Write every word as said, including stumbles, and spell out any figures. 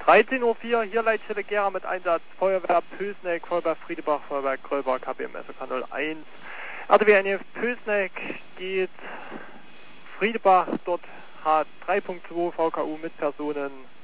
dreizehn Uhr vier, hier Leitstelle Gera mit Einsatz Feuerwehr Pösneck, Feuerwehr Friedebach, Feuerwehr Gröber, K B M S O K null eins. R T W N E F Pösneck geht Friedebach, dort H drei Punkt zwei V K U mit Personen